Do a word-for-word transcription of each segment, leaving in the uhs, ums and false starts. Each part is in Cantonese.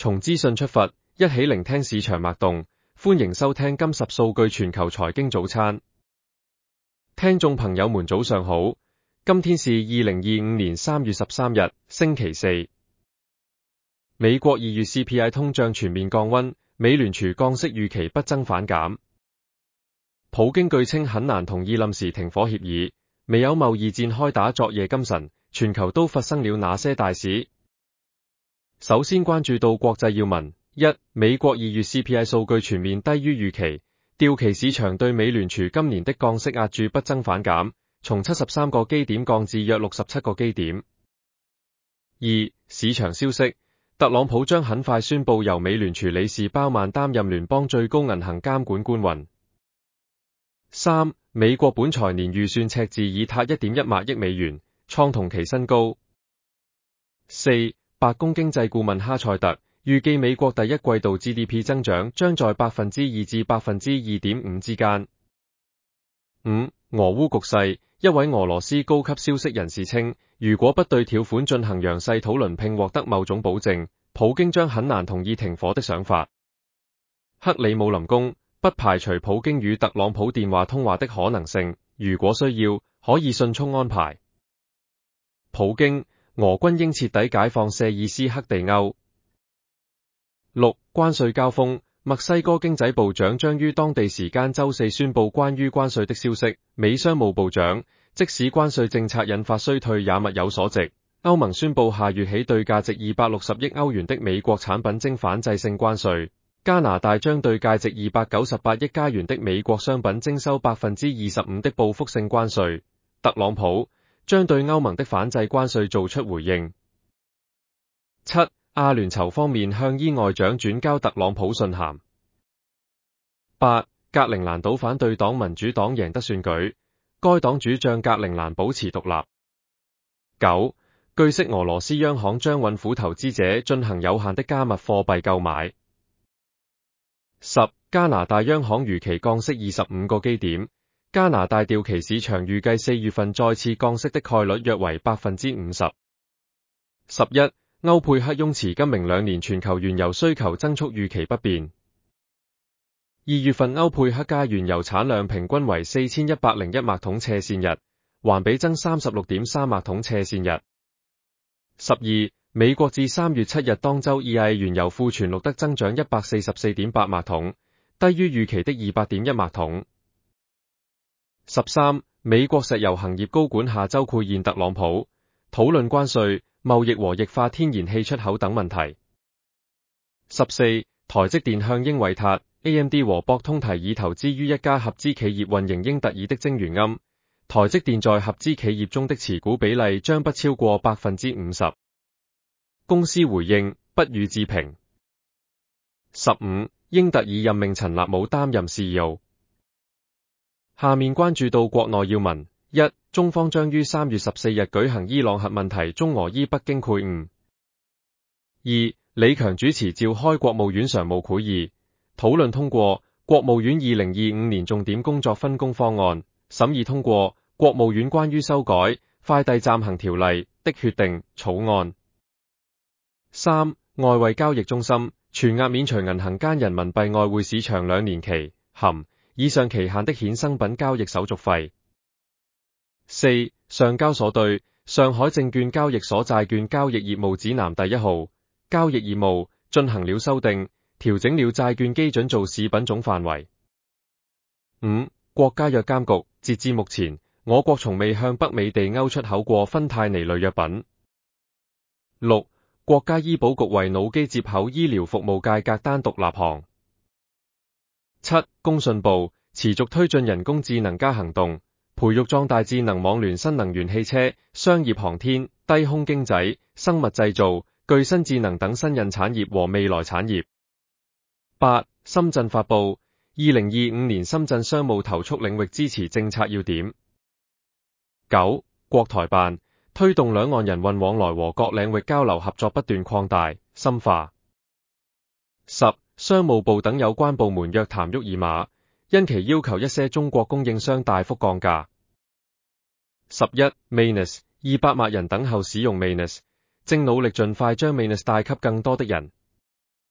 從資訊出發，一起聆聽市場脈動。歡迎收聽今十數據全球財經早餐。聽眾朋友們早上好，今天是二零二五年三月十三日，星期四。美國二月 C P I 通脹全面降溫，美聯儲降息預期不增反減。普京據稱很難同意臨時停火協議，未有貿易戰開打昨夜今晨，全球都發生了哪些大事？首先關注到國際要聞：一、美國二月 C P I 數據全面低於預期，掉期市場對美聯儲今年的降息押注不增反減，從七十三個基點降至約六十七個基點。二、市場消息：特朗普將很快宣布由美聯儲理事鮑曼擔任聯邦最高銀行監管官員。三、美國本財年預算赤字已達一點一萬億美元，創同期新高。四、白宮經濟顧問哈塞特預計美國第一季度 G D P 增長將在百分之二至百分之二點五之間。五、俄烏局勢，一位俄羅斯高級消息人士稱，如果不對條款進行詳細討論並獲得某種保證，普京將很難同意停火的想法。克里姆林宮不排除普京與特朗普電話通話的可能性，如果需要，可以迅速安排。普京，俄軍應徹底解放謝爾斯克地歐。六、關稅交鋒，墨西哥經濟部長將於當地時間周四宣布關於關稅的消息。美商務部長，即使關稅政策引發衰退也物有所值。歐盟宣布下月起對價值二百六十億歐元的美國產品徵反制性關稅。加拿大將對價值二百九十八億加元的美國商品徵收百分之二十五的報復性關稅。特朗普將對歐盟的反制關稅做出回應。七、阿聯酋方面向伊外長轉交特朗普信函。八、格陵蘭島反對黨民主黨贏得選舉，該黨主將格陵蘭保持獨立。九、據悉俄羅斯央行將允許投資者進行有限的加密貨幣購買。十、加拿大央行如期降息二十五個基點，加拿大掉期市場預計四月份再次降息的概率約為百分之五十。十一、歐佩克雍持今明兩年全球原油需求增速預期不變。二月份歐佩克加原油產量平均為四千一百零一萬桶斜線日，環比增三十六點三萬桶斜線日。十二、美國至三月七日當周 E I 原油庫存錄得增長一百四十四點八萬桶，低於預期的二百點一萬桶。十三、美國石油行業高管下周會見特朗普，討論關稅、貿易和液化天然氣出口等問題。十四、台積電向英偉達、A M D 和博通提議投資於一家合資企業運營英特爾的晶圓龕，台積電在合資企業中的持股比例將不超過百分之五十。公司回應不予置評。十五、英特爾任命陳立武擔任 C E O。下面關注到國內要聞：一、中方將於三月十四日舉行伊朗核問題中俄伊北京會晤。二、李強主持召開國務院常務會議，討論通過國務院二零二五年重點工作分工方案，審議通過國務院關於修改快遞暫行條例的決定草案。三、外匯交易中心全額免除銀行間人民幣外匯市場兩年期含以上期限的衍生品交易手續費。四、上交所對上海證券交易所債券交易業務指南第一號交易業務進行了修訂，調整了債券基準做市品種範圍。五、國家藥監局截至目前，我國從未向北美地歐出口過芬太尼類藥品。六、國家醫保局為腦機接口醫療服務改革單獨立項。七、工信部持續推進人工智能加行動，培育壯大智能網聯新能源汽車、商業航天、低空經濟、生物製造、具新智能等新穎產業和未來產業。八、深圳發布二零二五年深圳商務投促領域支持政策要點。九、國台辦推動兩岸人運往來和各領域交流合作不斷擴大深化。十、商務部等有關部門約談沃爾瑪，因其要求一些中國供應商大幅降價。十一、Mainus 二百萬人等候使用 Mainus，正努力盡快將 Mainus 帶給更多的人。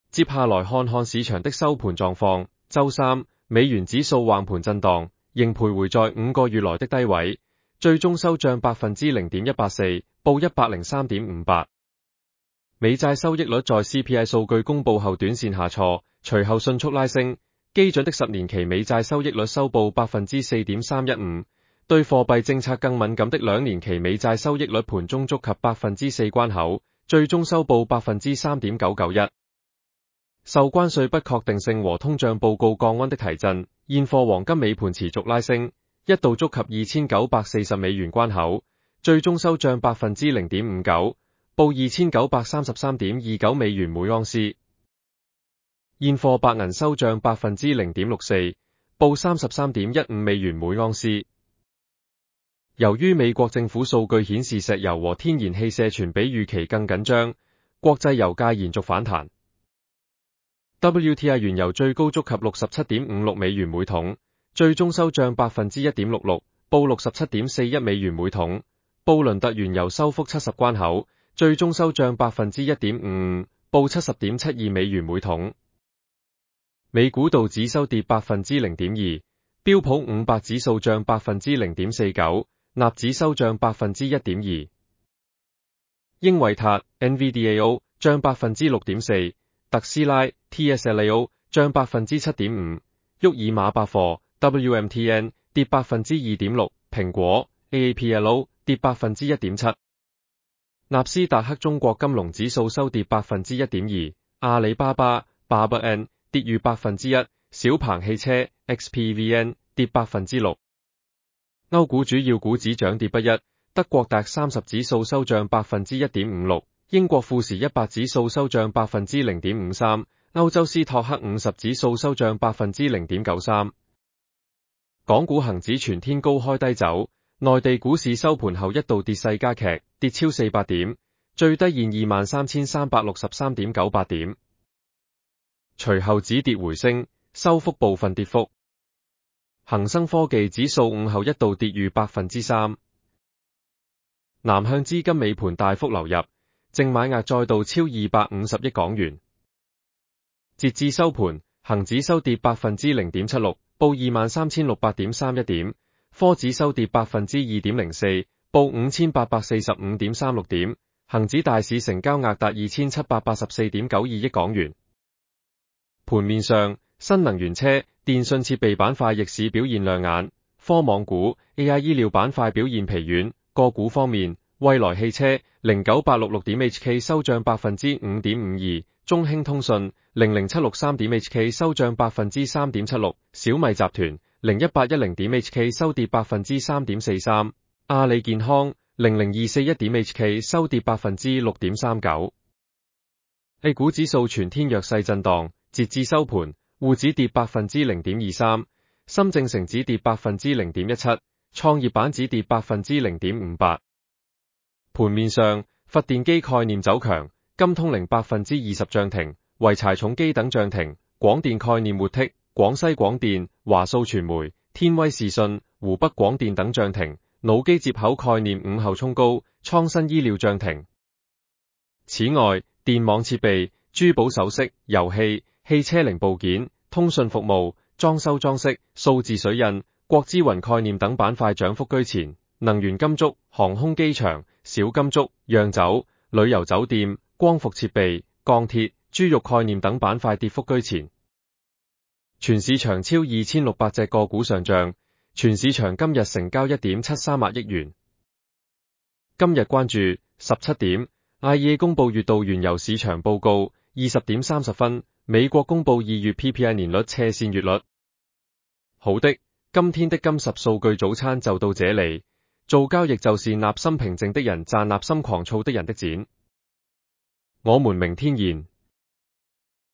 接下來看看市場的收盤狀況。周三，美元指數橫盤震盪，仍徘徊在五個月來的低位，最終收漲百分之零點一八四，報一百零三點五八。美債收益率在 C P I 數據公布後短線下挫，隨後迅速拉升。基準的十年期美債收益率收報百分之四點三一五，對貨幣政策更敏感的兩年期美債收益率盤中觸及百分之四關口，最終收報百分之三點九九一。受關稅不確定性和通脹報告降溫的提振，現貨黃金尾盤持續拉升，一度觸及二千九百四十美元關口，最終收漲百分之零點五九，報二千九百三十三點二九美元每盎司。現貨白銀收漲百分之零點六四，報三十三點一五美元每盎司。由於美國政府數據顯示石油和天然氣社存比預期更緊張，國際油價延續反彈。W T I 原油最高觸及六十七點五六美元每桶，最終收漲百分之一點六六，報六十七點四一美元每桶。布倫特原油收復七十關口，最終收漲百分之一點五五，報七十點七二美元每桶。美股道指收跌百分之零點二，標普五百指數漲百分之零點四九，納指收漲百分之一點二。英偉達 N V D A O 漲百分之六點四，特斯拉 T S L A O 漲百分之七點五，沃爾瑪百貨 W M T N 跌百分之二點六，蘋果 A A P L O 跌百分之一點七。納斯達克中國金龍指數收跌百分之一點二，阿里巴巴 Baba N 跌逾百分之一，小鵬汽車 X P V N 跌百分之六。歐股主要股指漲跌不一，德國達三十指數收漲百分之一點五六，英國富時一百指數收漲百分之零點五三，歐洲斯托克五十指數收漲百分之零點九三。港股恒指全天高開低走，內地股市收盤後一度跌勢加劇，跌超四百點，最低現二萬三千三百六十三點九八點。隨後止跌回升，收復部分跌幅。恒生科技指數午後一度跌逾百分之三。南向資金尾盤大幅流入，淨買額再度超二百五十億港元。截至收盤，恒指收跌百分之零點七六，報二萬三千六百點三一點；科指收跌百分之二點零四，報五千八百四十五點三六點。恒指大市成交額達二千七百八十四點九二億港元。盤面上，新能源車、電信設備板塊逆市表現亮眼，科網股、A I 醫療板塊表現疲軟。個股方面，蔚來汽車零九八六六點 H K 收漲百分之五點五二，中興通訊零零七六三點 H K 收漲百分之三點七六，小米集團零一八一零點 H K 收跌百分之三點四三，阿里健康零零二四一點 H K 收跌百分之六點三九。A 股指數全天弱勢震盪。截至收盤，滬指跌百分之零點二三，深證成指跌百分之零點一七，創業板指跌百分之零點五八。盤面上，發電機概念走強，金通靈百分之二十漲停，濰柴重機等漲停，廣電概念活剔，廣西廣電、華數傳媒、天威視訊、湖北廣電等漲停，腦機接口概念午後衝高，創新醫療漲停。此外，電網設備、珠寶首飾、遊戲、汽車零部件、通訊服務、裝修裝飾、數字水印、國資雲概念等板塊漲幅居前，能源金屬、航空機場、小金屬、釀酒、旅遊酒店、光伏設備、鋼鐵、豬肉概念等板塊跌幅居前。全市場超二千六百隻個股上漲，全市場今日成交一點七三萬億元。今日關注十七點 I E A 公布月度原油市場報告，二十點三十分美國公布二月 P P I 年率斜線月率。好的，今天的金十數據早餐就到這裏。做交易就是納心平靜的人賺納心狂躁的人的展。我們明天見。